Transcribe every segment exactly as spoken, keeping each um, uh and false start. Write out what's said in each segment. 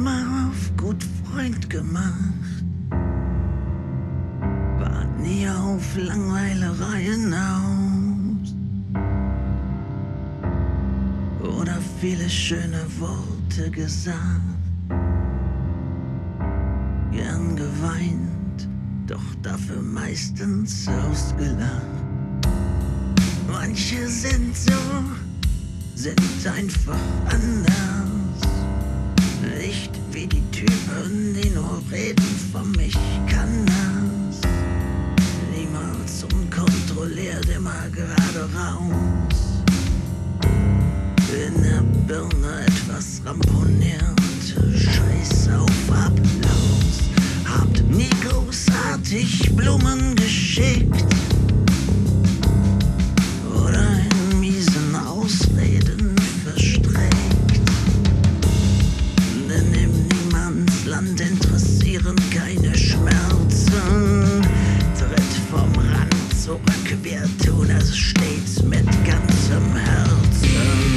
immer auf gut Freund gemacht, war nie auf Langweilereien aus oder viele schöne Worte gesagt, gern geweint, doch dafür meistens ausgelacht. Manche sind so, sind einfach anders. Nicht wie die Typen, die nur reden von mich kann das. Niemals unkontrolliert, immer gerade raus. In der Birne etwas ramponiert, Scheiß auf Applaus. Habt nie großartig Blumen geschickt oder in miesen Ausreden verstrickt. Denn im Niemandsland interessieren keine Schmerzen. Tritt vom Rand zurück, wir tun es stets mit ganzem Herzen.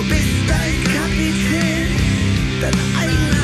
bist ein Kapitän, dein eigenes